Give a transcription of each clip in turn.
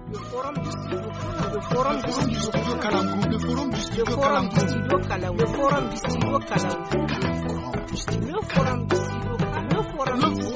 le forum du studio Kalangu, le forum du studio Kalangu, le forum du studio Kalangu, le forum du studio Kalangu, le forum du studio Kalangu, le forum du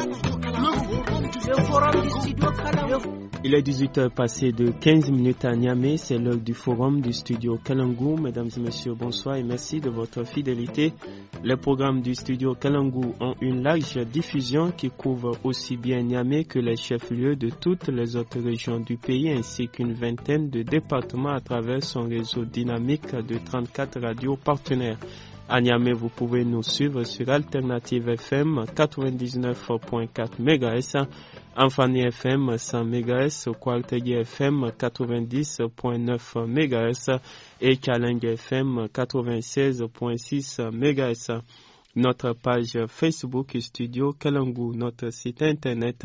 studio Kalangu. Il est 18h passé de 15 minutes à Niamey, c'est l'heure du forum du studio Kalangu. Mesdames et messieurs, bonsoir et merci de votre fidélité. Les programmes du studio Kalangu ont une large diffusion qui couvre aussi bien Niamey que les chefs-lieux de toutes les autres régions du pays ainsi qu'une vingtaine de départements à travers son réseau dynamique de 34 radios partenaires. À Niamey, vous pouvez nous suivre sur Alternative FM 99.4 MHz, Amphani FM 100 MHz, Kwartegi FM 90.9 MHz et Challenge FM 96.6 MHz. Notre page Facebook Studio Kalangu, notre site internet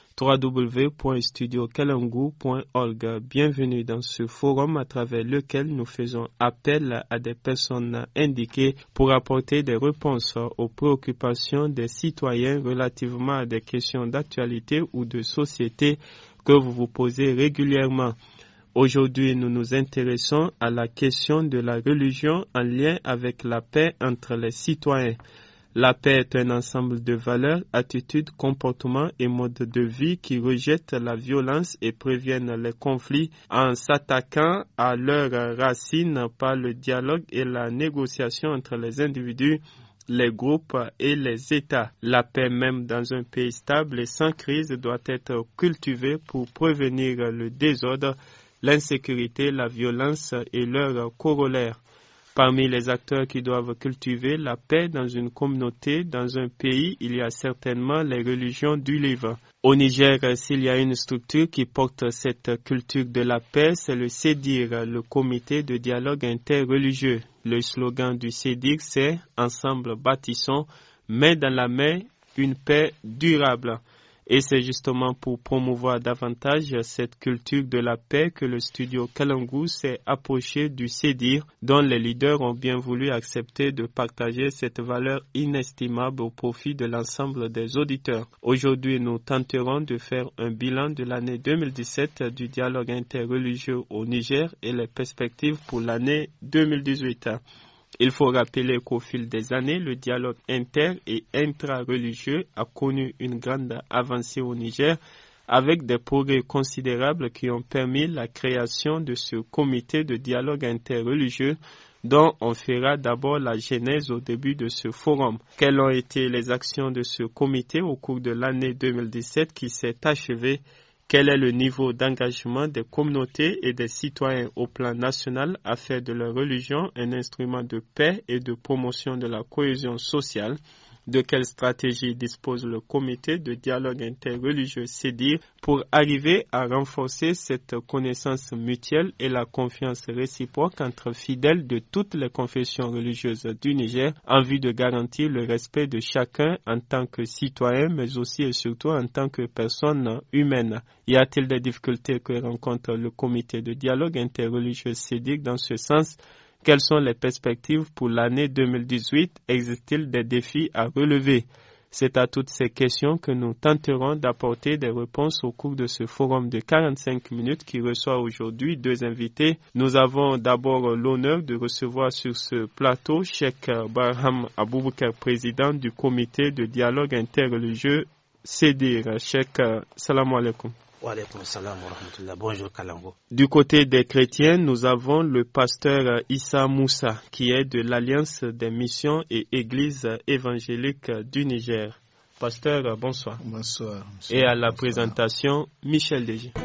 www.studiokalangu.org. Bienvenue dans ce forum à travers lequel nous faisons appel à des personnes indiquées pour apporter des réponses aux préoccupations des citoyens relativement à des questions d'actualité ou de société que vous vous posez régulièrement. Aujourd'hui, nous nous intéressons à la question de la religion en lien avec la paix entre les citoyens. La paix est un ensemble de valeurs, attitudes, comportements et modes de vie qui rejettent la violence et préviennent les conflits en s'attaquant à leurs racines par le dialogue et la négociation entre les individus, les groupes et les États. La paix même dans un pays stable et sans crise doit être cultivée pour prévenir le désordre, l'insécurité, la violence et leurs corollaires. Parmi les acteurs qui doivent cultiver la paix dans une communauté, dans un pays, il y a certainement les religions du livre. Au Niger, s'il y a une structure qui porte cette culture de la paix, c'est le CEDIR, le comité de dialogue interreligieux. Le slogan du CEDIR, c'est « Ensemble bâtissons, main dans la main, une paix durable ». Et c'est justement pour promouvoir davantage cette culture de la paix que le studio Kalangu s'est approché du CEDIR, dont les leaders ont bien voulu accepter de partager cette valeur inestimable au profit de l'ensemble des auditeurs. Aujourd'hui, nous tenterons de faire un bilan de l'année 2017 du dialogue interreligieux au Niger et les perspectives pour l'année 2018. Il faut rappeler qu'au fil des années, le dialogue inter- et intra-religieux a connu une grande avancée au Niger avec des progrès considérables qui ont permis la création de ce comité de dialogue interreligieux dont on fera d'abord la genèse au début de ce forum. Quelles ont été les actions de ce comité au cours de l'année 2017 qui s'est achevée? Quel est le niveau d'engagement des communautés et des citoyens au plan national à faire de leur religion un instrument de paix et de promotion de la cohésion sociale? De quelle stratégie dispose le comité de dialogue interreligieux CEDIR pour arriver à renforcer cette connaissance mutuelle et la confiance réciproque entre fidèles de toutes les confessions religieuses du Niger en vue de garantir le respect de chacun en tant que citoyen mais aussi et surtout en tant que personne humaine? Y a-t-il des difficultés que rencontre le comité de dialogue interreligieux CEDIR dans ce sens? Quelles sont les perspectives pour l'année 2018? Existe-t-il des défis à relever? C'est à toutes ces questions que nous tenterons d'apporter des réponses au cours de ce forum de 45 minutes qui reçoit aujourd'hui deux invités. Nous avons d'abord l'honneur de recevoir sur ce plateau Cheikh Barham Aboubakar, président du comité de dialogue interreligieux CEDIR. Cheikh, salam alaikum. Wa alaykoum salam wa rahmatullah. Bonjour Kalango. Du côté des chrétiens, nous avons le pasteur Issa Moussa, qui est de l'Alliance des missions et églises évangéliques du Niger. Pasteur, bonsoir. Bonsoir. Et à la présentation, Michel Deji.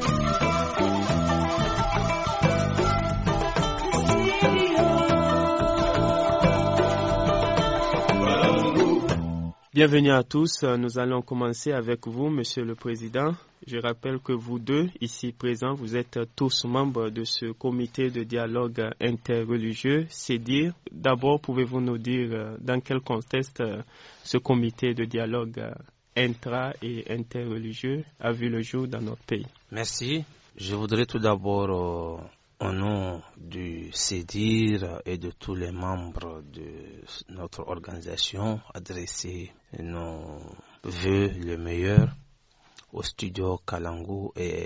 Bienvenue à tous. Nous allons commencer avec vous, Monsieur le Président. Je rappelle que vous deux, ici présents, vous êtes tous membres de ce comité de dialogue interreligieux, CEDIR. D'abord, pouvez-vous nous dire dans quel contexte ce comité de dialogue intra- et interreligieux a vu le jour dans notre pays? Merci. Je voudrais tout d'abord, au nom du CEDIR et de tous les membres de notre organisation, adresser nos vœux les meilleurs au studio Kalangu et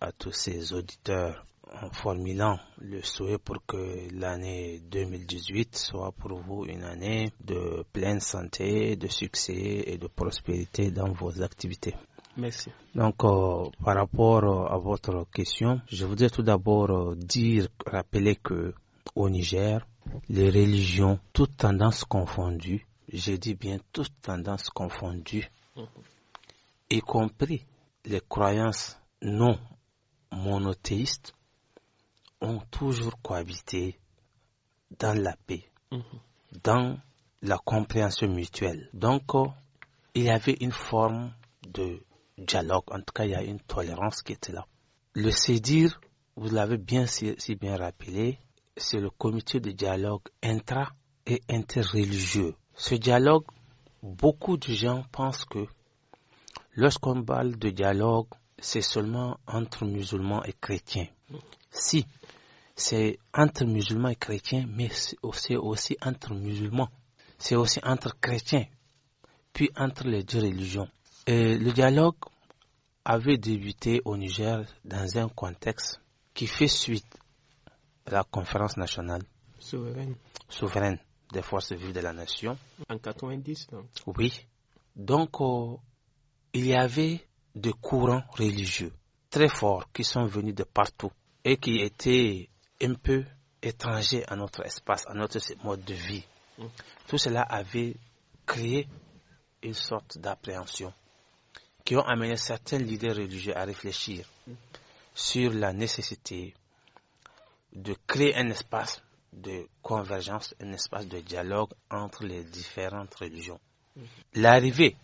à tous ces auditeurs en formulant le souhait pour que l'année 2018 soit pour vous une année de pleine santé, de succès et de prospérité dans vos activités. Merci. Donc, par rapport à votre question, je voudrais tout d'abord rappeler que au Niger, les religions, toutes tendances confondues, je dis bien toutes tendances confondues, y compris les croyances non monothéistes, ont toujours cohabité dans la paix, dans la compréhension mutuelle. Donc, il y avait une forme de dialogue, en tout cas, il y a une tolérance qui était là. Le CEDIR, vous l'avez si bien rappelé, c'est le comité de dialogue intra- et interreligieux. Ce dialogue, beaucoup de gens pensent que lorsqu'on parle de dialogue, c'est seulement entre musulmans et chrétiens. Si, c'est entre musulmans et chrétiens, mais c'est aussi entre musulmans. C'est aussi entre chrétiens, puis entre les deux religions. Et le dialogue avait débuté au Niger dans un contexte qui fait suite à la conférence nationale souveraine des forces vives de la nation. En 90, donc. Oui. Donc, il y avait des courants religieux très forts qui sont venus de partout et qui étaient un peu étrangers à notre espace, à notre mode de vie. Tout cela avait créé une sorte d'appréhension qui ont amené certains leaders religieux à réfléchir sur la nécessité de créer un espace de convergence, un espace de dialogue entre les différentes religions. L'arrivée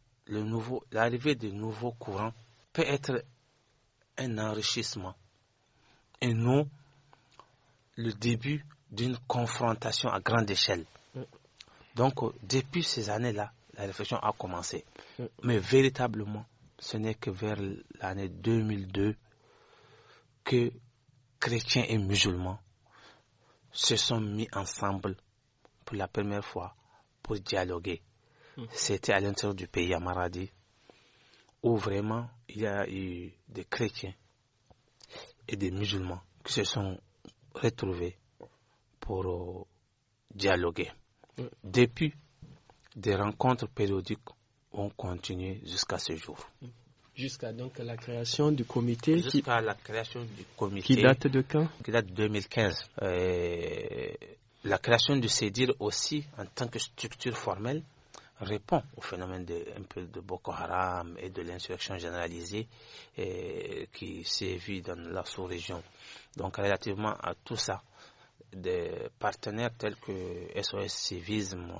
de nouveaux courants peut être un enrichissement et non le début d'une confrontation à grande échelle. Donc, depuis ces années-là, la réflexion a commencé. Mais véritablement, ce n'est que vers l'année 2002 que chrétiens et musulmans se sont mis ensemble pour la première fois pour dialoguer. C'était à l'intérieur du pays, à Maradi, où vraiment il y a eu des chrétiens et des musulmans qui se sont retrouvés pour dialoguer. Depuis, des rencontres périodiques ont continué jusqu'à ce jour. Jusqu'à donc la création du comité. La création du comité. Qui date de quand? Qui date de 2015. La création du CEDIR aussi, en tant que structure formelle, répond au phénomène un peu de Boko Haram et de l'insurrection généralisée qui sévit dans la sous-région. Donc, relativement à tout ça, des partenaires tels que SOS Civisme,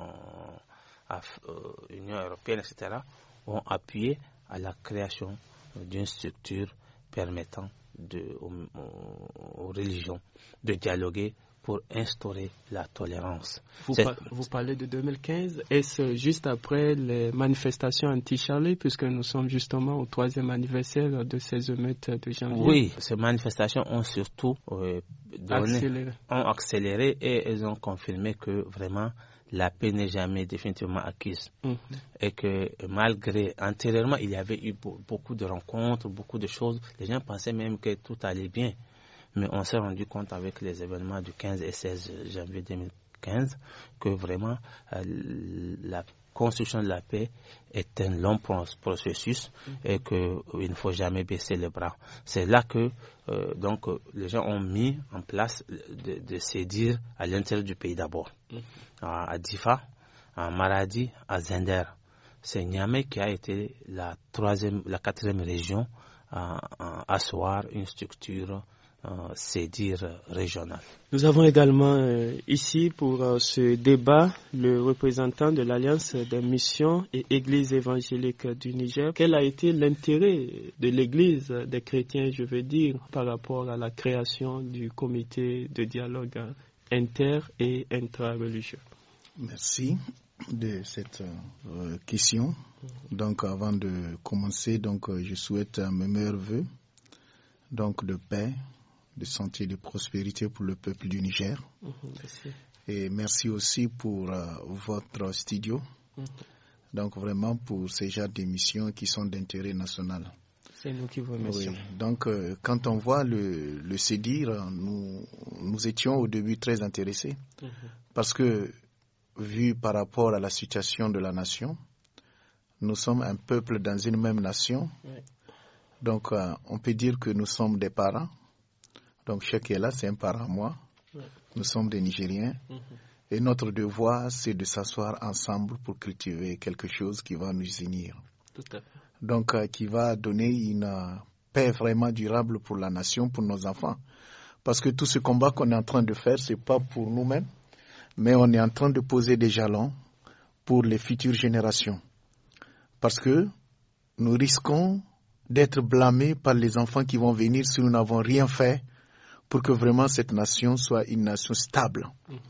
Union européenne, etc., ont appuyé à la création d'une structure permettant aux religions de dialoguer pour instaurer la tolérance. Vous parlez de 2015, est-ce juste après les manifestations anti-Charlie, puisque nous sommes justement au 3e anniversaire de ces émeutes de janvier? Oui, ces manifestations ont surtout accéléré et elles ont confirmé que vraiment la paix n'est jamais définitivement acquise. Et que malgré, antérieurement, il y avait eu beaucoup de rencontres, beaucoup de choses. Les gens pensaient même que tout allait bien. Mais on s'est rendu compte avec les événements du 15 et 16 janvier 2015 que vraiment la construction de la paix est un long processus et qu'il ne faut jamais baisser les bras. C'est là que donc les gens ont mis en place de CEDIR à l'intérieur du pays d'abord. À Difa, à Maradi, à Zender. C'est Niamey qui a été la 4e région à asseoir une structure CEDIR régional. Nous avons également ici pour ce débat le représentant de l'Alliance des missions et églises évangéliques du Niger. Quel a été l'intérêt de l'église des chrétiens, je veux dire, par rapport à la création du comité de dialogue inter- et intra-religieux? Merci de cette question. Donc avant de commencer, je souhaite mes meilleurs vœux de paix, de santé et de prospérité pour le peuple du Niger. Merci. Et merci aussi pour votre studio. Donc vraiment pour ces genres d'émissions qui sont d'intérêt national. C'est nous qui vous remercions. Oui. Donc, quand on voit le CEDIR, nous étions au début très intéressés parce que, vu par rapport à la situation de la nation, nous sommes un peuple dans une même nation. Oui. Donc, on peut dire que nous sommes des parents. Donc, chacun est là, c'est un parent à moi. Oui. Nous sommes des Nigériens. Et notre devoir, c'est de s'asseoir ensemble pour cultiver quelque chose qui va nous unir. Tout à fait. Donc, qui va donner une paix vraiment durable pour la nation, pour nos enfants. Parce que tout ce combat qu'on est en train de faire, c'est pas pour nous-mêmes, mais on est en train de poser des jalons pour les futures générations. Parce que nous risquons d'être blâmés par les enfants qui vont venir si nous n'avons rien fait pour que vraiment cette nation soit une nation stable.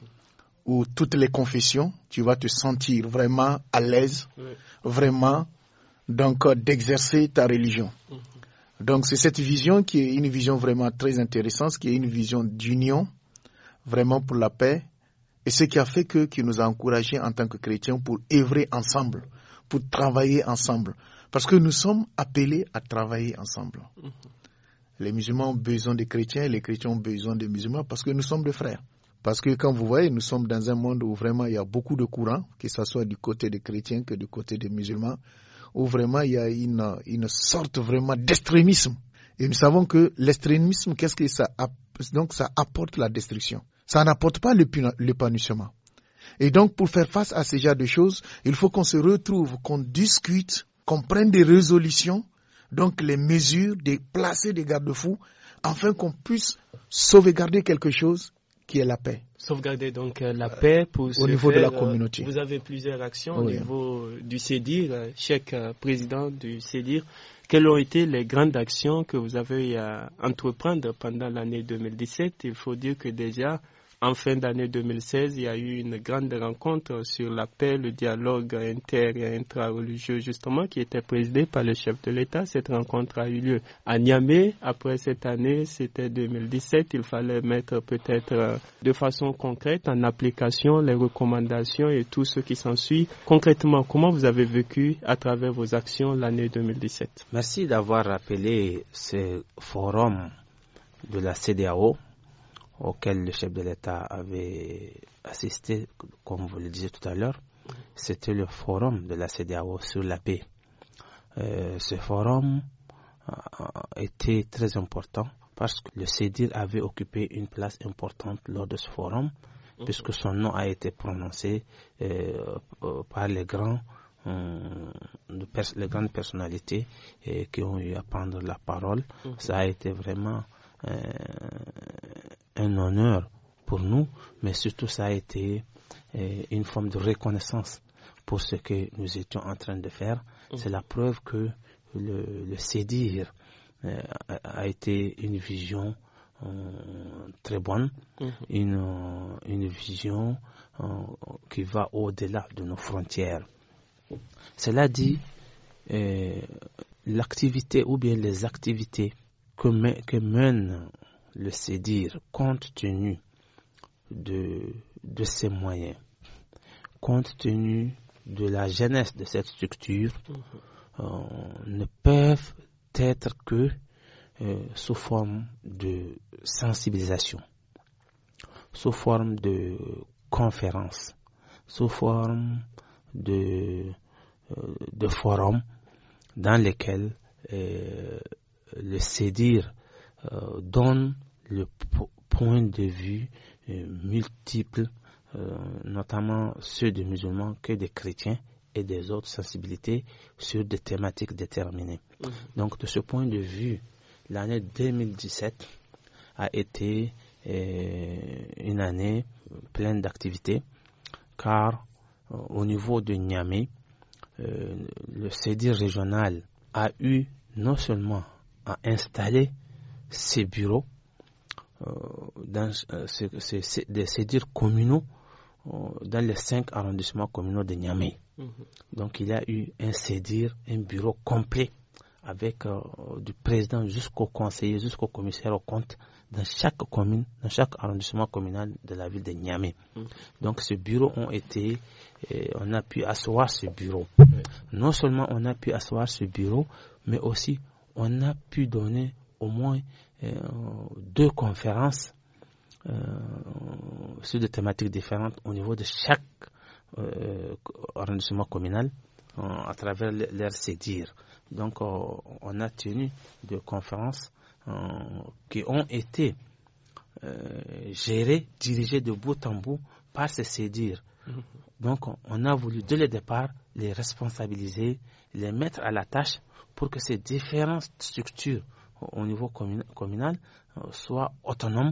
Où toutes les confessions, tu vas te sentir vraiment à l'aise, vraiment, donc d'exercer ta religion. Donc c'est cette vision qui est une vision vraiment très intéressante, qui est une vision d'union, vraiment pour la paix, et ce qui a fait qui nous a encouragés en tant que chrétiens pour œuvrer ensemble, pour travailler ensemble, parce que nous sommes appelés à travailler ensemble. Les musulmans ont besoin des chrétiens, et les chrétiens ont besoin des musulmans, parce que nous sommes des frères. Parce que quand vous voyez, nous sommes dans un monde où vraiment il y a beaucoup de courants, que ce soit du côté des chrétiens que du côté des musulmans, où vraiment il y a une sorte vraiment d'extrémisme. Et nous savons que l'extrémisme, qu'est-ce que ça apporte? Donc ça apporte la destruction. Ça n'apporte pas l'épanouissement. Et donc pour faire face à ce genre de choses, il faut qu'on se retrouve, qu'on discute, qu'on prenne des résolutions, donc les mesures, de placer des garde-fous, afin qu'on puisse sauvegarder quelque chose qui est la paix. Sauvegarder donc la paix pour au niveau de la communauté. Vous avez plusieurs actions au niveau du CEDIR, chaque président du CEDIR. Quelles ont été les grandes actions que vous avez à entreprendre pendant l'année 2017? Il faut dire que déjà, en fin d'année 2016, il y a eu une grande rencontre sur la paix, le dialogue inter- et intra-religieux, justement, qui était présidée par le chef de l'État. Cette rencontre a eu lieu à Niamey. Après cette année, c'était 2017. Il fallait mettre peut-être de façon concrète en application les recommandations et tout ce qui s'ensuit. Concrètement, comment vous avez vécu à travers vos actions l'année 2017? Merci d'avoir rappelé ce forum de la CEDEAO auquel le chef de l'État avait assisté, comme vous le disiez tout à l'heure. C'était le forum de la CEDEAO sur la paix. Ce forum était très important parce que le CEDIR avait occupé une place importante lors de ce forum, puisque son nom a été prononcé par les grandes personnalités qui ont eu à prendre la parole. Ça a été vraiment un honneur pour nous, mais surtout ça a été une forme de reconnaissance pour ce que nous étions en train de faire. C'est la preuve que le CEDIR a été une vision très bonne, une vision qui va au-delà de nos frontières. Cela dit, l'activité ou bien les activités que mène le CEDIR, compte tenu de ses moyens, compte tenu de la jeunesse de cette structure, ne peuvent être que sous forme de sensibilisation, sous forme de conférences, sous forme de forums dans lesquels le CEDIR donne le point de vue multiples, notamment ceux des musulmans que des chrétiens et des autres sensibilités sur des thématiques déterminées. Donc de ce point de vue, l'année 2017 a été une année pleine d'activités, car au niveau de Niamey, le CEDIR régional a eu non seulement à installer ces bureaux dans des CEDIR communaux dans les 5 arrondissements communaux de Niamey. Donc il y a eu un CEDIR, un bureau complet avec du président jusqu'au conseiller, jusqu'au commissaire aux comptes dans chaque commune, dans chaque arrondissement communal de la ville de Niamey. Donc ces bureaux ont été, on a pu asseoir ce bureau. Non seulement on a pu asseoir ce bureau, mais aussi on a pu donner au moins 2 conférences sur des thématiques différentes au niveau de chaque arrondissement communal à travers leur CEDIR. Donc, on a tenu des conférences qui ont été gérées, dirigées de bout en bout par ces CEDIR. Donc, on a voulu dès le départ les responsabiliser, les mettre à la tâche pour que ces différentes structures au niveau communal soient autonomes,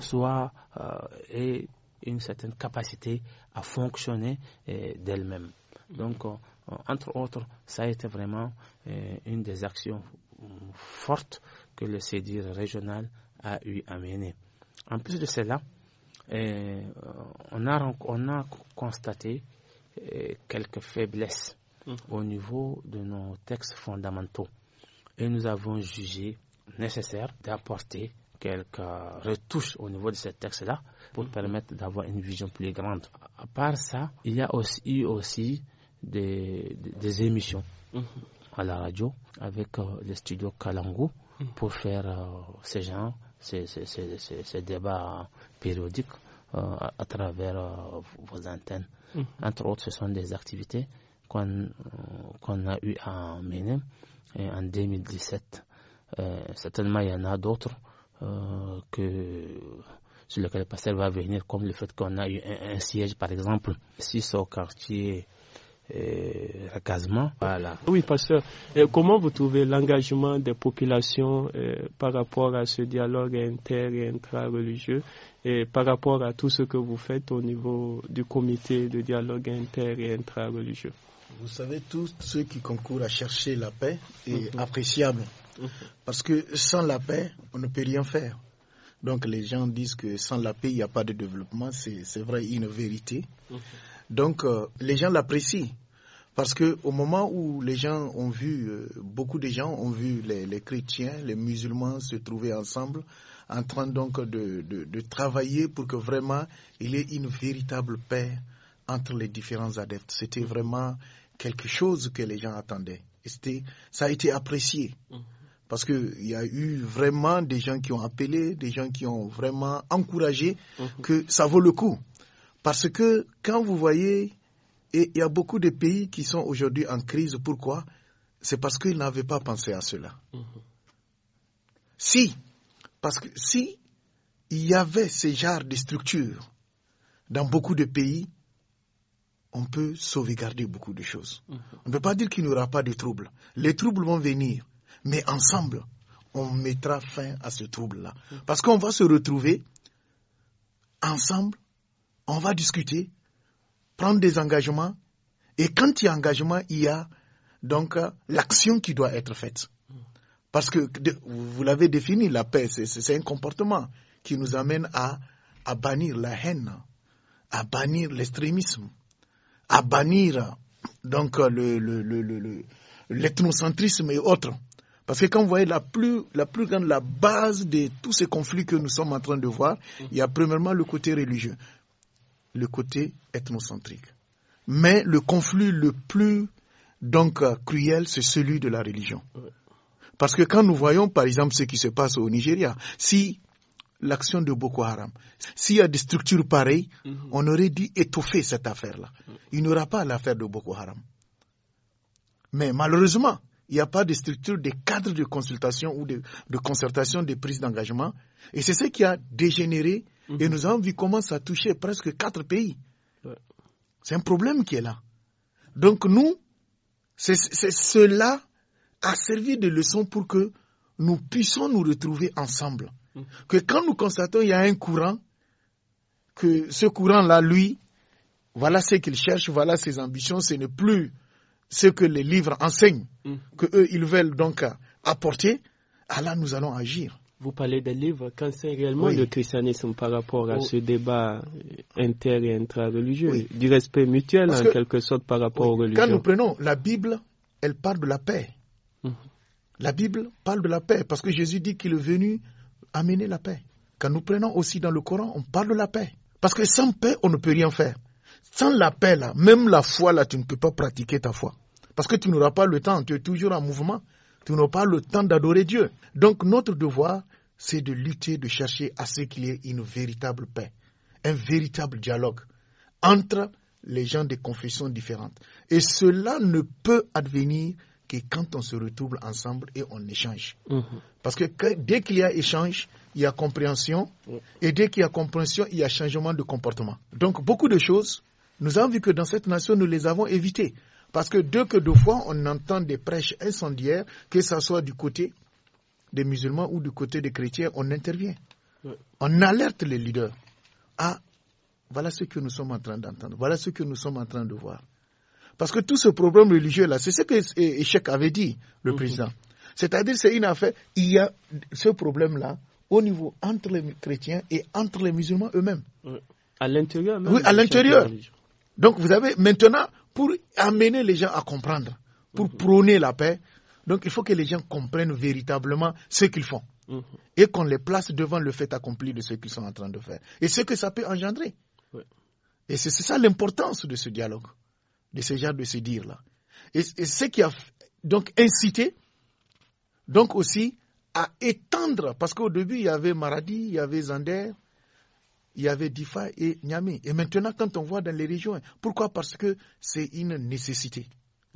aient une certaine capacité à fonctionner d'elles-mêmes. Donc, entre autres, ça a été vraiment une des actions fortes que le CEDIR régional a eu à mener. En plus de cela, on a constaté quelques faiblesses au niveau de nos textes fondamentaux et nous avons jugé nécessaire d'apporter quelques retouches au niveau de ces textes-là pour permettre d'avoir une vision plus grande. À part ça, il y a aussi des émissions à la radio avec le studio Kalangu pour faire ces débats périodiques à travers vos antennes. Entre autres, ce sont des activités qu'on a eu à mener en 2017. Certainement, il y en a d'autres sur lesquels le pasteur va venir, comme le fait qu'on a eu un siège, par exemple, ici au quartier Recasement. Voilà. Oui, pasteur, comment vous trouvez l'engagement des populations par rapport à ce dialogue inter- et intra-religieux et par rapport à tout ce que vous faites au niveau du comité de dialogue inter- et intra-religieux? Vous savez, tous ceux qui concourent à chercher la paix est appréciable. Parce que sans la paix, on ne peut rien faire. Donc les gens disent que sans la paix, il n'y a pas de développement. C'est vrai, une vérité. Donc les gens l'apprécient. Parce qu'au moment où les gens ont vu, beaucoup de gens ont vu les chrétiens, les musulmans se trouver ensemble, en train donc de travailler pour que vraiment il y ait une véritable paix entre les différents adeptes. C'était vraiment quelque chose que les gens attendaient. Et ça a été apprécié. Parce qu'il y a eu vraiment des gens qui ont appelé, des gens qui ont vraiment encouragé que ça vaut le coup. Parce que quand vous voyez, et il y a beaucoup de pays qui sont aujourd'hui en crise, pourquoi? C'est parce qu'ils n'avaient pas pensé à cela. Parce que si il y avait ce genre de structures dans beaucoup de pays, on peut sauvegarder beaucoup de choses. On ne peut pas dire qu'il n'y aura pas de troubles. Les troubles vont venir. Mais ensemble, on mettra fin à ce trouble-là. Parce qu'on va se retrouver ensemble, on va discuter, prendre des engagements. Et quand il y a engagement, il y a donc l'action qui doit être faite. Parce que vous l'avez défini, la paix, c'est un comportement qui nous amène à bannir la haine, à bannir l'extrémisme, à bannir donc l'ethnocentrisme et autres. Parce que quand vous voyez la plus grande, la base de tous ces conflits que nous sommes en train de voir, il y a premièrement le côté religieux, le côté ethnocentrique. Mais le conflit le plus donc cruel, c'est celui de la religion. Parce que quand nous voyons par exemple ce qui se passe au Nigeria, si l'action de Boko Haram, s'il y a des structures pareilles, on aurait dû étoffer cette affaire-là. Il n'y aura pas l'affaire de Boko Haram. Mais malheureusement, il n'y a pas de structure, de cadre de consultation ou de concertation, de prise d'engagement. Et c'est ce qui a dégénéré. Et nous avons vu comment ça touchait presque 4 pays. C'est un problème qui est là. Donc nous, cela a servi de leçon pour que nous puissions nous retrouver ensemble. Que quand nous constatons qu'il y a un courant, que ce courant-là, lui, voilà ce qu'il cherche, voilà ses ambitions, ce n'est plus ce que les livres enseignent, que eux ils veulent donc apporter, là nous allons agir. Vous parlez des livres, qu'enseigne réellement le christianisme par rapport à ce débat inter- et intra-religieux, du respect mutuel en quelque sorte par rapport aux religions. Quand nous prenons la Bible, elle parle de la paix. La Bible parle de la paix parce que Jésus dit qu'il est venu amener la paix. Quand nous prenons aussi dans le Coran, on parle de la paix. Parce que sans paix, on ne peut rien faire. Sans la paix, là, même la foi, là, tu ne peux pas pratiquer ta foi. Parce que tu n'auras pas le temps, tu es toujours en mouvement. Tu n'as pas le temps d'adorer Dieu. Donc notre devoir, c'est de lutter, de chercher à ce qu'il y ait une véritable paix, un véritable dialogue entre les gens des confessions différentes. Et cela ne peut advenir que quand on se retrouve ensemble et on échange. Parce que dès qu'il y a échange, il y a compréhension. Et dès qu'il y a compréhension, il y a changement de comportement. Donc beaucoup de choses, nous avons vu que dans cette nation, nous les avons évitées. Parce que deux fois, on entend des prêches incendiaires, que ce soit du côté des musulmans ou du côté des chrétiens, on intervient. On alerte les leaders. Ah, voilà ce que nous sommes en train d'entendre. Voilà ce que nous sommes en train de voir. Parce que tout ce problème religieux-là, c'est ce que Echec avait dit, le président. C'est-à-dire, c'est une affaire, il y a ce problème-là au niveau entre les chrétiens et entre les musulmans eux-mêmes. À l'intérieur même. Oui, à l'intérieur. Donc, vous avez maintenant, pour amener les gens à comprendre, pour prôner la paix, donc il faut que les gens comprennent véritablement ce qu'ils font. Et qu'on les place devant le fait accompli de ce qu'ils sont en train de faire. Et ce que ça peut engendrer. Et c'est ça l'importance de ce dialogue, de ce genre de se dire-là. Et ce qui a donc incité, donc aussi, à étendre, parce qu'au début, il y avait Maradi, il y avait Zander, il y avait Difa et Niamey. Et maintenant, quand on voit dans les régions, pourquoi? Parce que c'est une nécessité.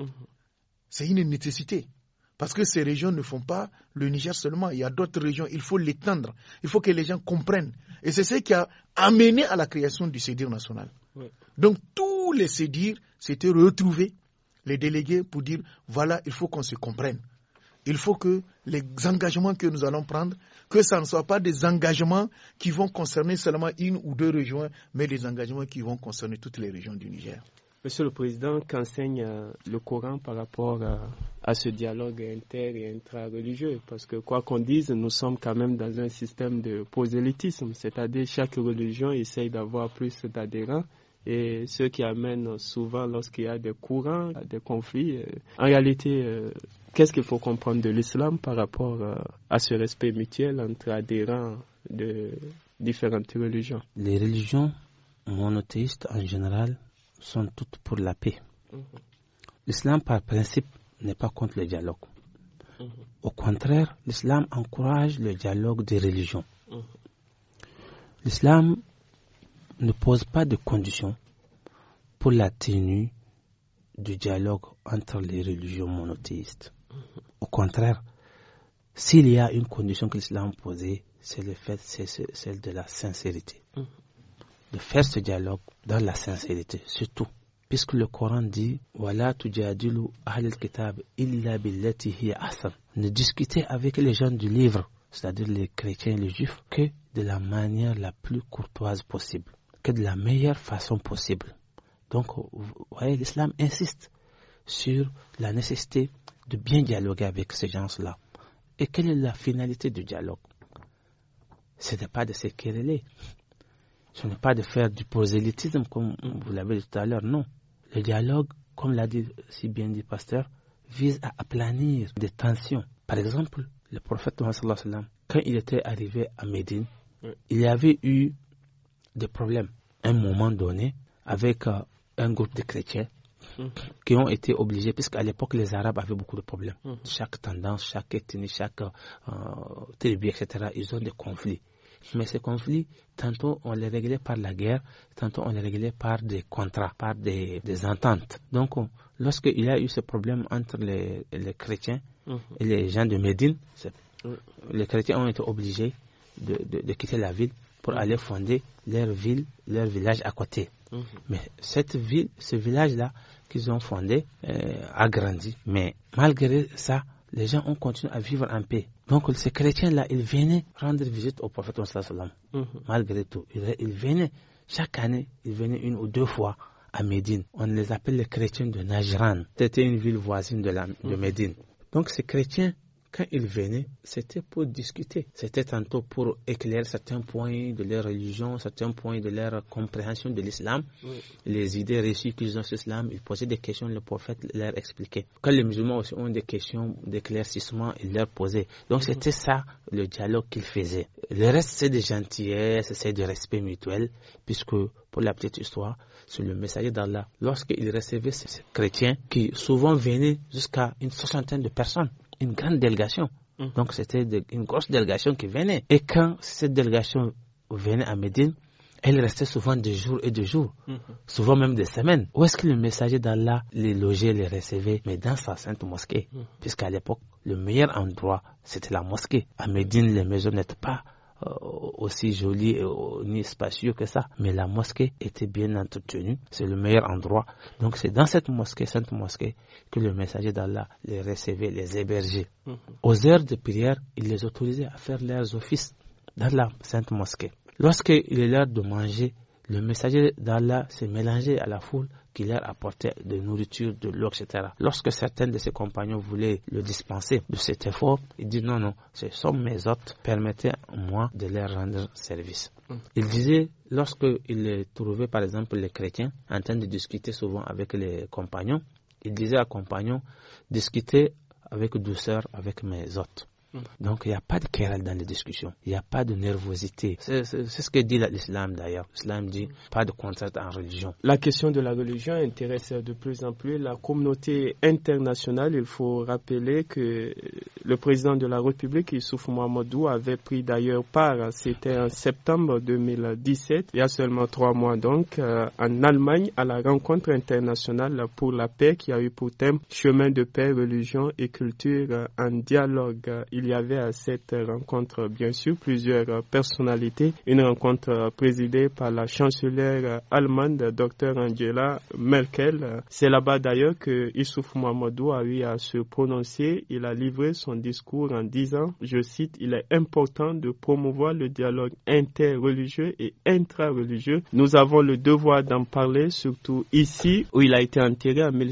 C'est une nécessité. Parce que ces régions ne font pas le Niger seulement. Il y a d'autres régions. Il faut l'étendre. Il faut que les gens comprennent. Et c'est ce qui a amené à la création du CEDIR national. Donc, tous les CEDIR s'étaient retrouvés, les délégués, pour dire, voilà, il faut qu'on se comprenne. Il faut que les engagements que nous allons prendre, que ça ne soit pas des engagements qui vont concerner seulement une ou deux régions, mais des engagements qui vont concerner toutes les régions du Niger. Monsieur le Président, qu'enseigne le Coran par rapport à ce dialogue inter- et intra-religieux? Parce que quoi qu'on dise, nous sommes quand même dans un système de prosélytisme, c'est-à-dire chaque religion essaye d'avoir plus d'adhérents. Et ce qui amène souvent, lorsqu'il y a des courants, des conflits, en réalité, qu'est-ce qu'il faut comprendre de l'islam par rapport à ce respect mutuel entre adhérents de différentes religions? Les religions monothéistes en général sont toutes pour la paix. L'islam, par principe, n'est pas contre le dialogue. Au contraire, l'islam encourage le dialogue des religions. L'islam ne pose pas de conditions pour la tenue du dialogue entre les religions monothéistes. Au contraire, s'il y a une condition que l'islam posait, c'est celle de la sincérité. De faire ce dialogue dans la sincérité, surtout. Puisque le Coran dit « Wala tujadilu ahlil kitab illa billati hiya ahsan » Ne discutez avec les gens du livre, c'est-à-dire les chrétiens et les juifs, que de la manière la plus courtoise possible, que de la meilleure façon possible. Donc, vous voyez, l'islam insiste sur la nécessité de bien dialoguer avec ces gens-là. Et quelle est la finalité du dialogue? Ce n'est pas de se quereller. Ce n'est pas de faire du prosélytisme comme vous l'avez dit tout à l'heure, non. Le dialogue, comme l'a dit si bien dit pasteur, vise à aplanir des tensions. Par exemple, le prophète Mohammed sallallahu alayhi wa sallam, quand il était arrivé à Médine, il y avait eu des problèmes à un moment donné avec un groupe de chrétiens qui ont été obligés, puisqu'à l'époque les Arabes avaient beaucoup de problèmes. Chaque tendance, chaque ethnie, chaque tribu, etc., ils ont des conflits. Mais ces conflits, tantôt on les réglait par la guerre, tantôt on les réglait par des contrats, par des ententes. Donc, lorsqu'il y a eu ce problème entre les chrétiens et les gens de Médine, les chrétiens ont été obligés de quitter la ville pour aller fonder leur ville, leur village à côté. Mais cette ville, ce village-là qu'ils ont fondé a grandi. Mais malgré ça, les gens ont continué à vivre en paix. Donc ces chrétiens-là, ils venaient rendre visite au prophète sallallahu alayhi wa sallam. Malgré tout, ils venaient, chaque année, ils venaient une ou deux fois à Médine. On les appelle les chrétiens de Najran. C'était une ville voisine de Médine. Donc ces chrétiens, quand ils venaient, c'était pour discuter. C'était tantôt pour éclairer certains points de leur religion, certains points de leur compréhension de l'islam, les idées reçues qu'ils ont sur l'islam. Ils posaient des questions, le prophète leur expliquait. Quand les musulmans aussi ont des questions d'éclaircissement, ils leur posaient. Donc c'était ça le dialogue qu'ils faisaient. Le reste, c'est de gentillesse, c'est de respect mutuel, puisque pour la petite histoire, c'est le messager d'Allah. Lorsqu'il recevait ces chrétiens, qui souvent venaient jusqu'à une soixantaine de personnes, une grande délégation. Donc c'était une grosse délégation qui venait. Et quand cette délégation venait à Médine, elle restait souvent des jours et des jours, souvent même des semaines. Où est-ce que le messager d'Allah les logeait, les recevait? Mais dans sa sainte mosquée. Puisqu'à l'époque, le meilleur endroit, c'était la mosquée. À Médine, les maisons n'étaient pas aussi jolies ni spacieux que ça. Mais la mosquée était bien entretenue. C'est le meilleur endroit. Donc c'est dans cette mosquée, sainte mosquée, que le messager d'Allah les recevait, les hébergeait. Aux heures de prière, il les autorisait à faire leurs offices dans la sainte mosquée. Lorsqu'il est l'heure de manger, le messager d'Allah s'est mélangé à la foule qui leur apportait de nourriture, de l'eau, etc. Lorsque certains de ses compagnons voulaient le dispenser de cet effort, il dit non, ce sont mes hôtes, permettez-moi de leur rendre service. Il disait, lorsqu'il trouvait par exemple les chrétiens en train de discuter souvent avec les compagnons, il disait aux compagnons, discutez avec douceur avec mes hôtes. Donc il n'y a pas de querelle dans les discussions, il n'y a pas de nervosité. C'est ce que dit l'islam d'ailleurs. L'islam dit pas de contrainte en religion. La question de la religion intéresse de plus en plus la communauté internationale. Il faut rappeler que le président de la République, Issoufou Mahamadou, avait pris d'ailleurs part, c'était en septembre 2017, il y a seulement 3 mois donc, en Allemagne, à la rencontre internationale pour la paix qui a eu pour thème chemin de paix, religion et culture en dialogue. Il y avait à cette rencontre, bien sûr, plusieurs personnalités. Une rencontre présidée par la chancelière allemande, Dr Angela Merkel. C'est là-bas d'ailleurs que Issoufou Mahamadou a eu à se prononcer. Il a livré son discours en disant, je cite, « Il est important de promouvoir le dialogue interreligieux et intra-religieux. Nous avons le devoir d'en parler, surtout ici où il a été enterré en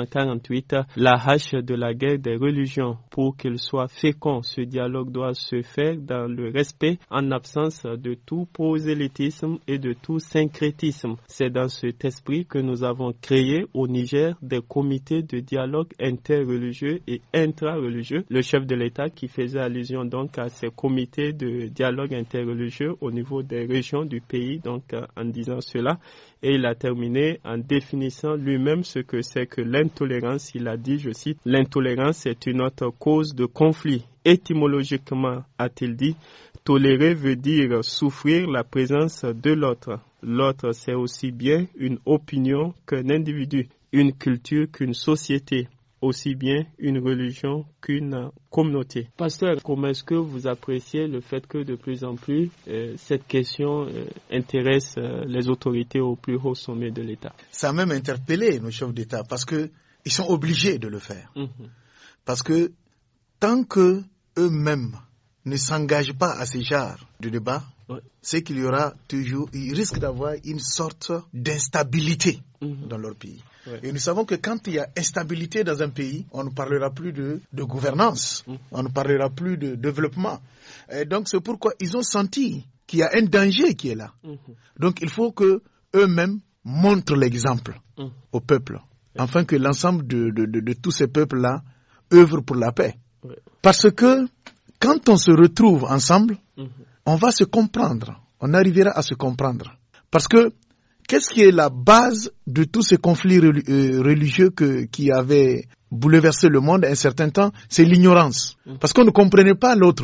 1648, la hache de la guerre des religions, pour qu'il soit fécond. Ce dialogue doit se faire dans le respect, en absence de tout prosélytisme et de tout syncrétisme. C'est dans cet esprit que nous avons créé au Niger des comités de dialogue interreligieux et intra-religieux. Le chef de l'État qui faisait allusion donc à ces comités de dialogue interreligieux au niveau des régions du pays, donc en disant cela. Et il a terminé en définissant lui-même ce que c'est que l'intolérance. Il a dit, je cite, « L'intolérance est une autre cause de conflit. Étymologiquement, a-t-il dit, tolérer veut dire souffrir la présence de l'autre. L'autre, c'est aussi bien une opinion qu'un individu, une culture qu'une société, aussi bien une religion qu'une communauté. » Pasteur, comment est-ce que vous appréciez le fait que de plus en plus cette question intéresse les autorités au plus haut sommet de l'État? Ça a même interpellé nos chefs d'État parce qu'ils sont obligés de le faire. Parce que tant que eux-mêmes ne s'engagent pas à ce genre de débat, c'est qu'il y aura toujours, il risque d'avoir une sorte d'instabilité dans leur pays. Et nous savons que quand il y a instabilité dans un pays, on ne parlera plus de gouvernance, on ne parlera plus de développement. Et donc c'est pourquoi ils ont senti qu'il y a un danger qui est là. Donc il faut que eux-mêmes montrent l'exemple au peuple, afin que l'ensemble de tous ces peuples-là œuvrent pour la paix. Parce que quand on se retrouve ensemble, on va se comprendre, on arrivera à se comprendre. Parce que qu'est-ce qui est la base de tous ces conflits religieux qui avaient bouleversé le monde à un certain temps? C'est l'ignorance. Parce qu'on ne comprenait pas l'autre.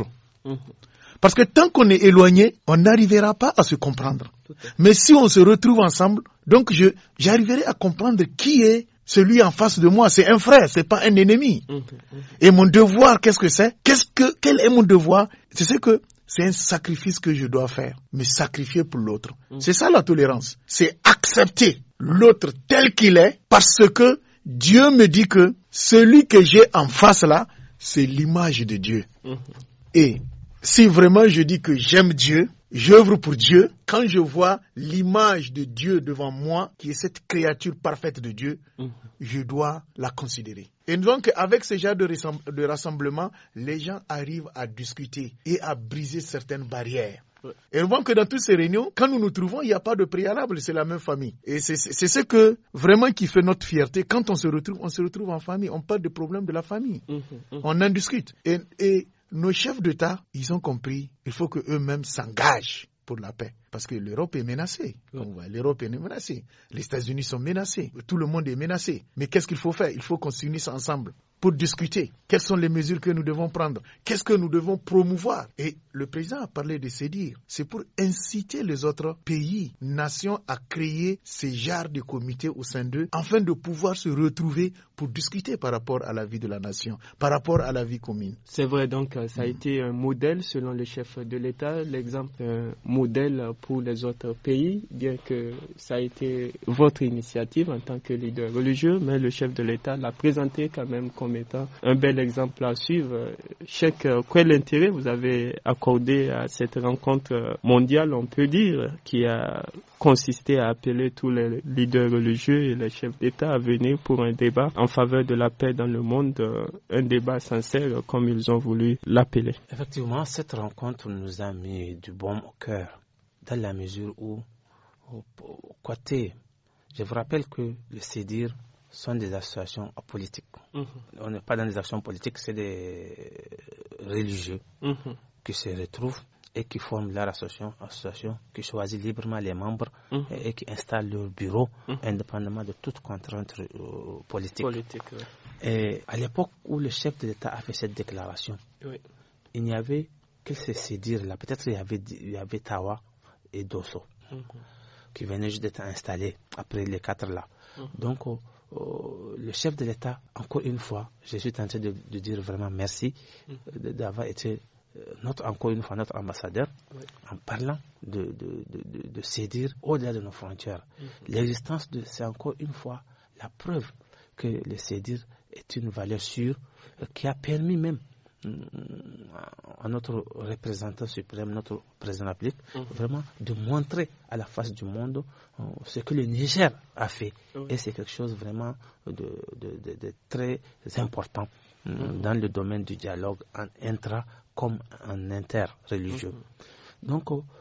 Parce que tant qu'on est éloigné, on n'arrivera pas à se comprendre. Mais si on se retrouve ensemble, donc j'arriverai à comprendre qui est celui en face de moi. C'est un frère, c'est pas un ennemi. Et mon devoir, qu'est-ce que c'est? Quel est mon devoir? C'est un sacrifice que je dois faire, me sacrifier pour l'autre. C'est ça la tolérance. C'est accepter l'autre tel qu'il est, parce que Dieu me dit que celui que j'ai en face là, c'est l'image de Dieu. Et si vraiment je dis que j'aime Dieu, j'œuvre pour Dieu, quand je vois l'image de Dieu devant moi, qui est cette créature parfaite de Dieu, je dois la considérer. Et donc, avec ce genre de rassemblement, les gens arrivent à discuter et à briser certaines barrières. Et on voit que dans toutes ces réunions, quand nous nous trouvons, il n'y a pas de préalable, c'est la même famille. Et c'est ce que vraiment qui fait notre fierté. Quand on se retrouve en famille, on parle des problèmes de la famille. On en discute. Et nos chefs d'État, ils ont compris, il faut qu'eux-mêmes s'engagent pour la paix. Parce que l'Europe est menacée. L'Europe est menacée. Les États-Unis sont menacés. Tout le monde est menacé. Mais qu'est-ce qu'il faut faire? Il faut qu'on s'unisse ensemble pour discuter. Quelles sont les mesures que nous devons prendre? Qu'est-ce que nous devons promouvoir? Et le président a parlé de CEDIR. C'est pour inciter les autres pays, nations à créer ces genres de comités au sein d'eux afin de pouvoir se retrouver pour discuter par rapport à la vie de la nation, par rapport à la vie commune. C'est vrai, donc ça a été un modèle selon le chef de l'État, l'exemple modèle pour les autres pays, bien que ça a été votre initiative en tant que leader religieux, mais le chef de l'État l'a présenté quand même comme étant un bel exemple à suivre. Cheikh, quel intérêt vous avez accordé à cette rencontre mondiale, on peut dire, qui a consisté à appeler tous les leaders religieux et les chefs d'État à venir pour un débat en faveur de la paix dans le monde, un débat sincère comme ils ont voulu l'appeler. Effectivement, cette rencontre nous a mis du baume au cœur, dans la mesure où, côté, je vous rappelle que le CEDIR sont des associations politiques. On n'est pas dans des actions politiques, c'est des religieux qui se retrouvent et qui forment leur association, qui choisit librement les membres et qui installent leur bureau indépendamment de toute contrainte politique. Et à l'époque où le chef de l'État a fait cette déclaration, il n'y avait que ces CEDIR-là. Peut-être il y avait Tawa et Dosso qui venaient juste d'être installés après les 4 là. Donc, le chef de l'État, encore une fois, je suis tenté de dire vraiment merci d'avoir été encore une fois notre ambassadeur en parlant de CEDIR au-delà de nos frontières. L'existence c'est encore une fois la preuve que le CEDIR est une valeur sûre qui a permis même à notre représentant suprême, notre président de la République, vraiment de montrer à la face du monde ce que le Niger a fait. Et c'est quelque chose vraiment de très important dans le domaine du dialogue en intra comme en interreligieux. Donc,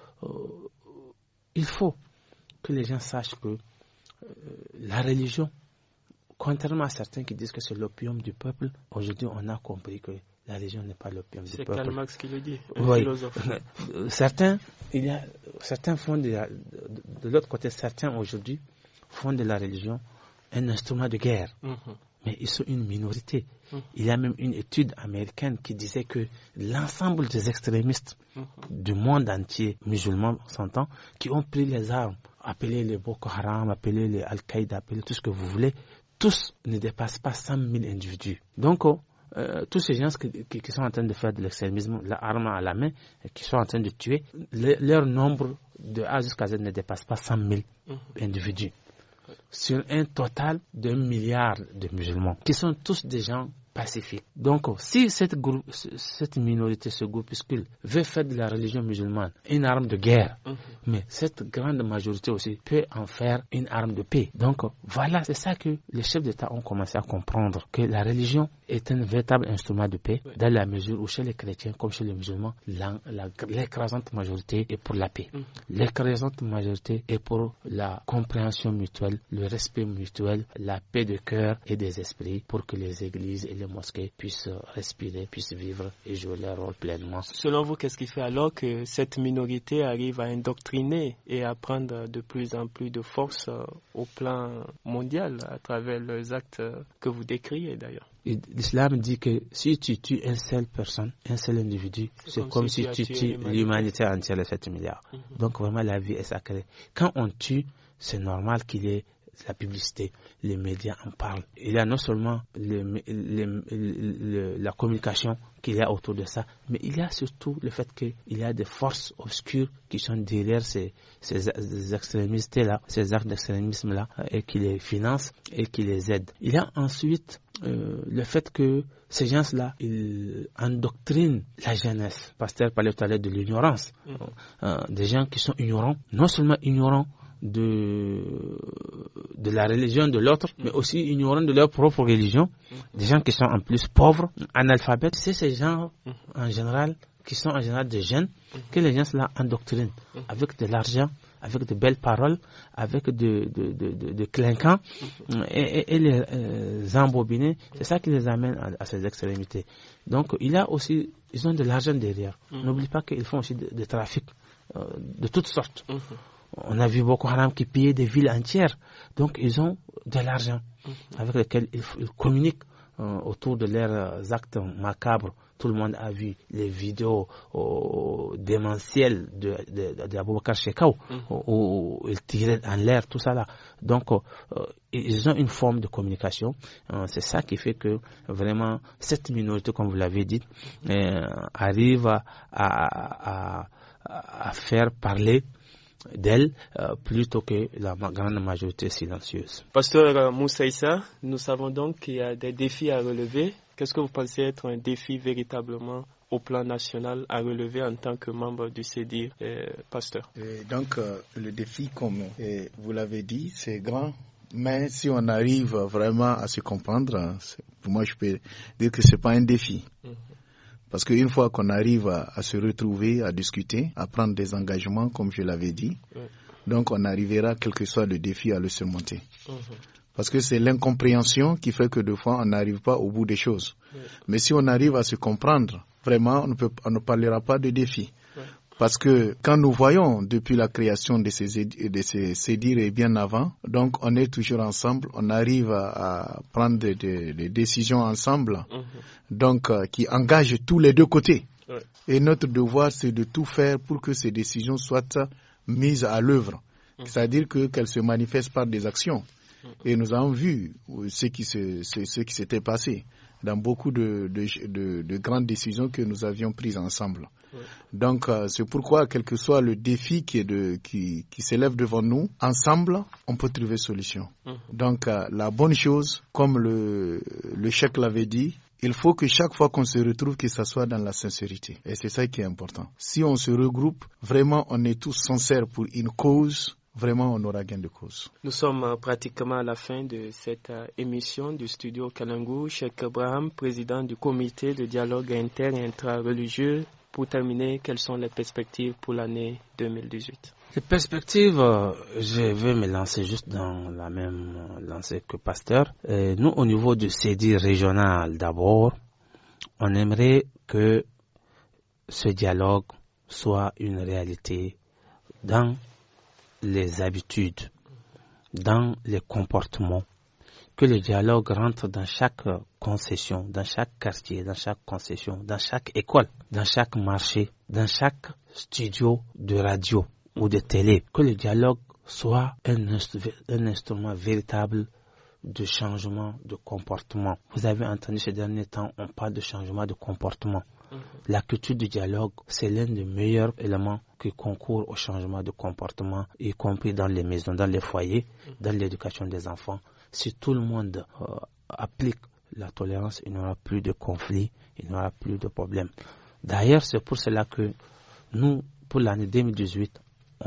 il faut que les gens sachent que la religion, contrairement à certains qui disent que c'est l'opium du peuple, aujourd'hui on a compris que la religion n'est pas l'opium du peuple. C'est Karl Marx qui le dit, philosophe. Certains font de l'autre côté, certains aujourd'hui font de la religion un instrument de guerre. Mais ils sont une minorité. Il y a même une étude américaine qui disait que l'ensemble des extrémistes du monde entier, musulmans s'entend, qui ont pris les armes, appelez les Boko Haram, appelez les Al-Qaïda, appelez tout ce que vous voulez, tous ne dépassent pas 100 000 individus. Donc, tous ces gens qui sont en train de faire de l'extrémisme, l'arme à la main, qui sont en train de tuer, leur nombre de A jusqu'à Z ne dépasse pas 100 000 individus. Sur un total d'1 milliard de musulmans, qui sont tous des gens pacifiques. Donc, si cette minorité, ce groupuscule, veut faire de la religion musulmane une arme de guerre, mais cette grande majorité aussi peut en faire une arme de paix. Donc, voilà, c'est ça que les chefs d'État ont commencé à comprendre, que la religion est un véritable instrument de paix, dans la mesure où chez les chrétiens comme chez les musulmans, l'écrasante majorité est pour la paix. L'écrasante majorité est pour la compréhension mutuelle, le respect mutuel, la paix de cœur et des esprits, pour que les églises et les mosquées puissent respirer, puissent vivre et jouer leur rôle pleinement. Selon vous, qu'est-ce qui fait alors que cette minorité arrive à indoctriner et à prendre de plus en plus de force au plan mondial à travers les actes que vous décrivez d'ailleurs? L'islam dit que si tu tues une seule personne, un seul individu, c'est comme si tu tues l'humanité entière, les 7 milliards. Donc vraiment la vie est sacrée. Quand on tue, c'est normal qu'il y ait la publicité, les médias en parlent. Il y a non seulement la communication qu'il y a autour de ça, mais il y a surtout le fait qu'il y a des forces obscures qui sont derrière ces extrémistes-là, ces actes d'extrémisme-là, et qui les financent et qui les aident. Il y a ensuite le fait que ces gens-là, ils endoctrinent la jeunesse. Pasteur parlait tout à l'heure de l'ignorance. Des gens qui sont ignorants, non seulement ignorants de la religion de l'autre, mais aussi ignorants de leur propre religion, des gens qui sont en plus pauvres, analphabètes. C'est ces gens en général qui sont en général des jeunes que les gens là endoctrinent avec de l'argent, avec de belles paroles, avec de clinquants et les embobiner. C'est ça qui les amène à ces extrémités. Donc il y a aussi, ils ont de l'argent derrière. N'oublie pas qu'ils font aussi de trafic de toutes sortes. On a vu Boko Haram qui pillait des villes entières. Donc, ils ont de l'argent avec lequel ils communiquent autour de leurs actes macabres. Tout le monde a vu les vidéos démentielles de Aboubacar Shekau, où ils tiraient en l'air, tout ça là. Donc, ils ont une forme de communication. C'est ça qui fait que vraiment, cette minorité, comme vous l'avez dit, arrive à faire parler d'elle plutôt que la grande majorité silencieuse. Pasteur Moussa Issa, nous savons donc qu'il y a des défis à relever. Qu'est-ce que vous pensez être un défi véritablement au plan national à relever en tant que membre du CEDIR, pasteur? Donc, le défi, comme vous l'avez dit, c'est grand. Mais si on arrive vraiment à se comprendre, pour moi, je peux dire que c'est pas un défi. Parce qu'une fois qu'on arrive à se retrouver, à discuter, à prendre des engagements, comme je l'avais dit, donc on arrivera, quel que soit le défi, à le surmonter. Parce que c'est l'incompréhension qui fait que des fois on n'arrive pas au bout des choses. Mais si on arrive à se comprendre, vraiment on ne parlera pas de défi. Parce que quand nous voyons depuis la création de ces CEDIR et bien avant, donc on est toujours ensemble, on arrive à prendre des décisions ensemble, donc qui engagent tous les deux côtés. Et notre devoir, c'est de tout faire pour que ces décisions soient mises à l'œuvre. C'est-à-dire qu'elles se manifestent par des actions. Et nous avons vu ce qui s'était passé dans beaucoup de grandes décisions que nous avions prises ensemble. Donc, c'est pourquoi, quel que soit le défi qui s'élève devant nous, ensemble, on peut trouver solution. Donc, la bonne chose, comme le cheikh l'avait dit, il faut que chaque fois qu'on se retrouve, que ça soit dans la sincérité. Et c'est ça qui est important. Si on se regroupe, vraiment, on est tous sincères pour une cause. Vraiment, on aura gain de cause. Nous sommes pratiquement à la fin de cette émission du studio Kalangu. Cheikh Abraham, président du comité de dialogue inter- et intra-religieux. Pour terminer, quelles sont les perspectives pour l'année 2018? Les perspectives, je vais me lancer juste dans la même lancée que Pasteur. Nous, au niveau du CEDIR régional d'abord, on aimerait que ce dialogue soit une réalité dans les habitudes, dans les comportements, que le dialogue rentre dans chaque concession, dans chaque quartier, dans chaque concession, dans chaque école, dans chaque marché, dans chaque studio de radio ou de télé, que le dialogue soit un instrument véritable de changement de comportement. Vous avez entendu ces derniers temps, on parle de changement de comportement. La culture du dialogue, c'est l'un des meilleurs éléments qui concourent au changement de comportement, y compris dans les maisons, dans les foyers, dans l'éducation des enfants. Si tout le monde applique la tolérance, il n'y aura plus de conflits, il n'y aura plus de problèmes. D'ailleurs, c'est pour cela que nous, pour l'année 2018,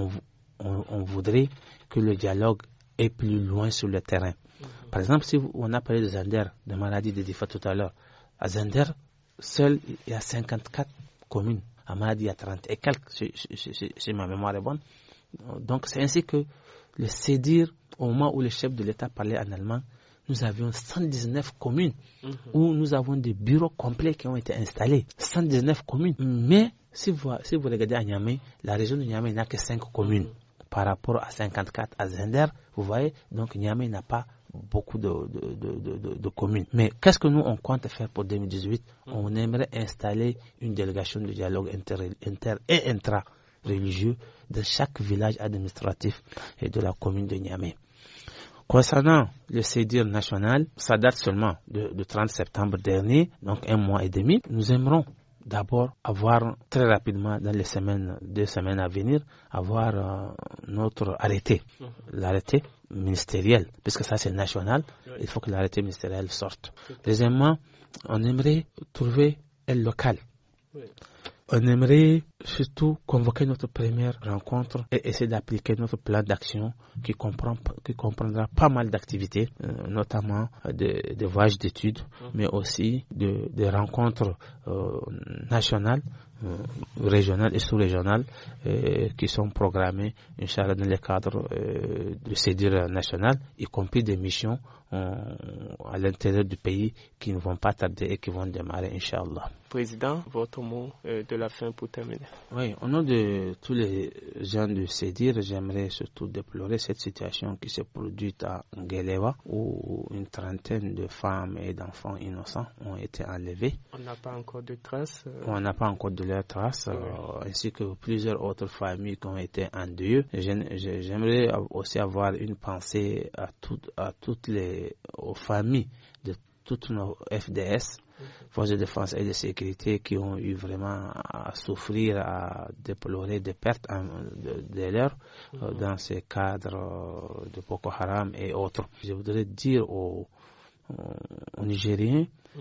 on voudrait que le dialogue est plus loin sur le terrain. Par exemple, si on a parlé de Zender, de Maradi, de Difa tout à l'heure, à Zender, seul, il y a 54 communes. À Maradi, il y a 30 et quelques, si ma mémoire est bonne. Donc, c'est ainsi que le CEDIR, au moment où le chef de l'État parlait en allemand, nous avions 119 communes où nous avons des bureaux complets qui ont été installés. 119 communes. Mais, si vous regardez à Niamey, la région de Niamey n'a que 5 communes. Par rapport à 54 à Zender, vous voyez, donc Niamey n'a pas beaucoup de communes. Mais qu'est-ce que nous on compte faire pour 2018? On aimerait installer une délégation de dialogue inter et intra-religieux de chaque village administratif et de la commune de Niamey. Concernant le CEDIR national, ça date seulement du 30 septembre dernier, donc 1 mois et demi. Nous aimerons d'abord avoir très rapidement, dans les 2 semaines à venir, avoir notre arrêté, l'arrêté ministériel, puisque ça c'est national, il faut que l'arrêté ministériel sorte. Deuxièmement, on aimerait trouver un local. On aimerait surtout convoquer notre première rencontre et essayer d'appliquer notre plan d'action qui comprendra pas mal d'activités, notamment des voyages d'études, mais aussi des rencontres nationales, régionales et sous-régionales qui sont programmées, Inch'Allah, dans le cadre du CEDIR national, y compris des missions à l'intérieur du pays qui ne vont pas tarder et qui vont démarrer, Inch'Allah. Président, votre mot de la fin pour terminer. Oui, au nom de tous les gens de Sédir, j'aimerais surtout déplorer cette situation qui s'est produite à Ngelewa, où une trentaine de femmes et d'enfants innocents ont été enlevés. On n'a pas encore de traces. On n'a pas encore de leurs traces, ainsi que plusieurs autres familles qui ont été en deuil. J'aimerais aussi avoir une pensée aux familles de toutes nos FDS, Forces de défense et de sécurité, qui ont eu vraiment à souffrir, à déplorer des pertes de leurs dans ces cadres de Boko Haram et autres. Je voudrais dire aux Nigériens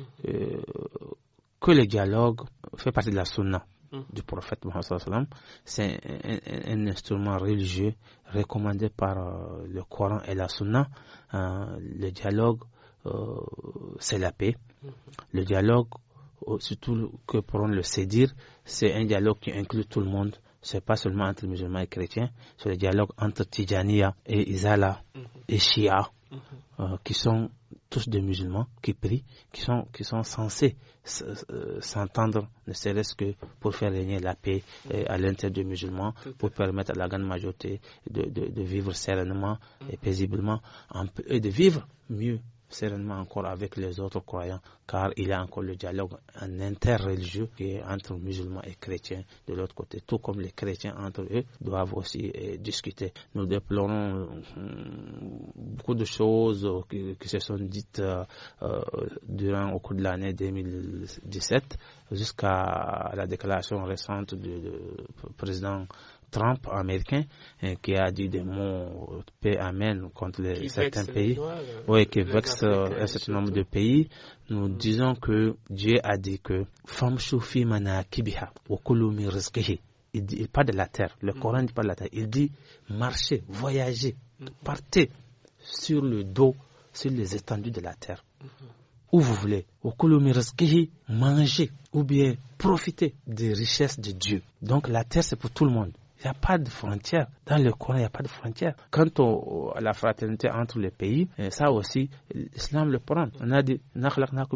que le dialogue fait partie de la sunna du prophète Mohammed sallallahu alayhi wa sallam. C'est un instrument religieux recommandé par le Coran et la sunna. Le dialogue, c'est la paix. Le dialogue, surtout que pour le Sédir, c'est un dialogue qui inclut tout le monde. C'est pas seulement entre musulmans et chrétiens, c'est le dialogue entre Tijaniya et Izala et Shia, qui sont tous des musulmans qui prient, qui sont censés s'entendre, ne serait-ce que pour faire régner la paix à l'intérieur des musulmans, pour permettre à la grande majorité de vivre sereinement et paisiblement, et de vivre mieux sereinement encore avec les autres croyants, car il y a encore le dialogue interreligieux qui est entre musulmans et chrétiens de l'autre côté, tout comme les chrétiens entre eux doivent aussi discuter. Nous déplorons beaucoup de choses qui se sont dites au cours de l'année 2017 jusqu'à la déclaration récente du président Trump américain qui a dit des mots paix amen contre certains pays, qui vexent un certain nombre de pays. Nous disons que Dieu a dit que famshu fi manakibiha wa kulu min rizqihi. Il parle de la terre. Le Coran dit pas de la terre. Il dit marchez, voyagez, partez sur le dos, sur les étendues de la terre. Où vous voulez, wa kulu min rizqihi, mangez ou bien profitez des richesses de Dieu. Donc la terre c'est pour tout le monde. Il n'y a pas de frontières. Dans le Coran, il n'y a pas de frontières. Quant à la fraternité entre les pays, ça aussi, l'islam le prend. On a dit, nous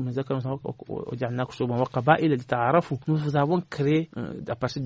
vous avons créé à partir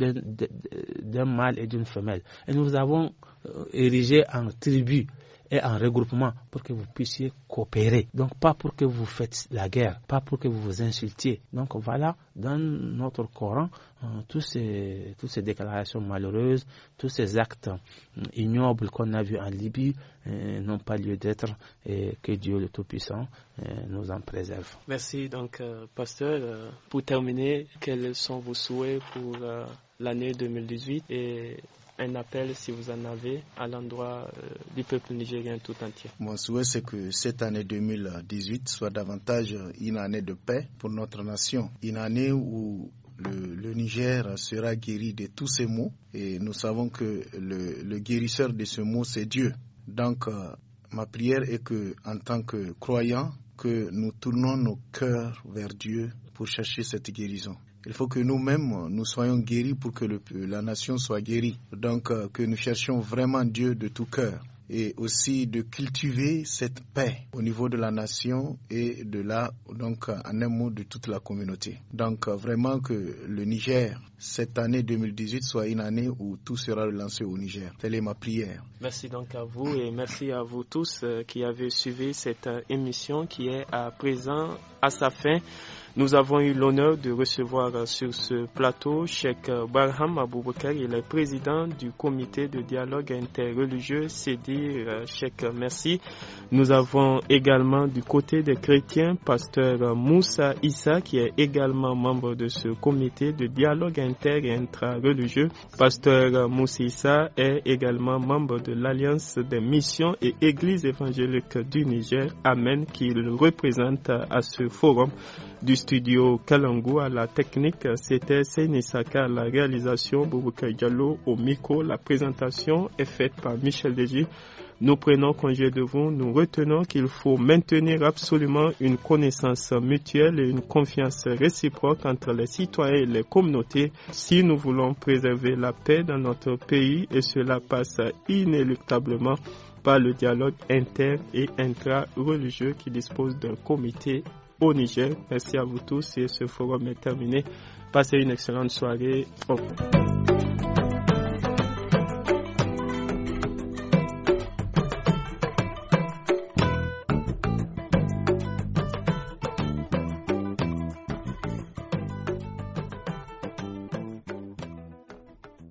d'un mâle et d'une femelle. Et nous vous avons érigé en tribus et en regroupement pour que vous puissiez coopérer. Donc pas pour que vous faites la guerre, pas pour que vous vous insultiez. Donc voilà, dans notre Coran, toutes ces déclarations malheureuses, tous ces actes ignobles qu'on a vus en Libye n'ont pas lieu d'être, et que Dieu le Tout-Puissant nous en préserve. Merci. Donc, pasteur, pour terminer, quels sont vos souhaits pour l'année 2018 et un appel, si vous en avez, à l'endroit du peuple nigérien tout entier? Mon souhait, c'est que cette année 2018 soit davantage une année de paix pour notre nation. Une année où le Niger sera guéri de tous ces maux. Et nous savons que le guérisseur de ce mot, c'est Dieu. Donc, ma prière est que, en tant que croyants, que nous tournons nos cœurs vers Dieu pour chercher cette guérison. Il faut que nous-mêmes, nous soyons guéris pour que la nation soit guérie. Donc, que nous cherchions vraiment Dieu de tout cœur. Et aussi de cultiver cette paix au niveau de la nation et donc en un mot de toute la communauté. Donc vraiment que le Niger, cette année 2018 soit une année où tout sera relancé au Niger. Telle est ma prière. Merci donc à vous et merci à vous tous qui avez suivi cette émission qui est à présent à sa fin. Nous avons eu l'honneur de recevoir sur ce plateau Cheikh Barham Aboubakar, il est président du comité de dialogue interreligieux Sédir. Cheikh, merci. Nous avons également du côté des chrétiens pasteur Moussa Issa qui est également membre de ce comité de dialogue inter et intra-religieux. Pasteur Moussa Issa est également membre de l'Alliance des missions et églises évangéliques du Niger, Amen, qu'il représente à ce forum. Du studio Kalangu à la technique, c'était Seyni Saka à la réalisation, Boubacar Diallo au micro. La présentation est faite par Michel Deji. Nous prenons congé de vous. Nous retenons qu'il faut maintenir absolument une connaissance mutuelle et une confiance réciproque entre les citoyens et les communautés si nous voulons préserver la paix dans notre pays, et cela passe inéluctablement par le dialogue inter- et intra-religieux qui dispose d'un comité au Niger. Merci à vous tous et ce forum est terminé. Passez une excellente soirée. Au revoir.